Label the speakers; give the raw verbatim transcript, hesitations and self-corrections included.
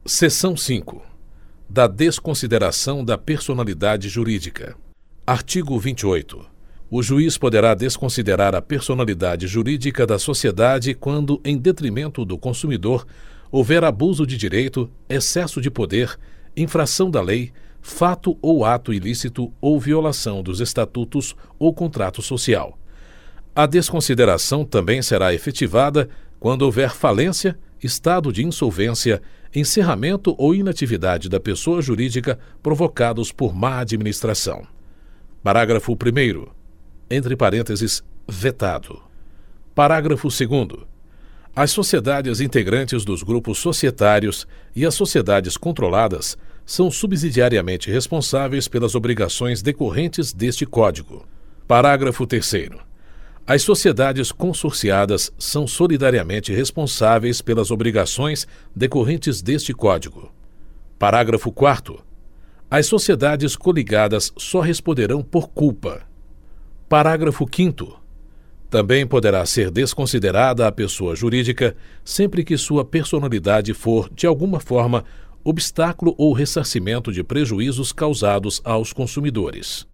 Speaker 1: Seção cinco. Da desconsideração da personalidade jurídica. Artigo vinte e oito. O juiz poderá desconsiderar a personalidade jurídica da sociedade quando, em detrimento do consumidor, houver abuso de direito, excesso de poder, infração da lei, fato ou ato ilícito ou violação dos estatutos ou contrato social. A desconsideração também será efetivada quando houver falência, estado de insolvência, encerramento ou inatividade da pessoa jurídica provocados por má administração. Parágrafo primeiro. Entre parênteses, vetado. Parágrafo segundo. As sociedades integrantes dos grupos societários e as sociedades controladas são subsidiariamente responsáveis pelas obrigações decorrentes deste Código. Parágrafo terceiro. As sociedades consorciadas são solidariamente responsáveis pelas obrigações decorrentes deste Código. Parágrafo quarto. As sociedades coligadas só responderão por culpa. Parágrafo quinto. Também poderá ser desconsiderada a pessoa jurídica sempre que sua personalidade for, de alguma forma, obstáculo ou ressarcimento de prejuízos causados aos consumidores.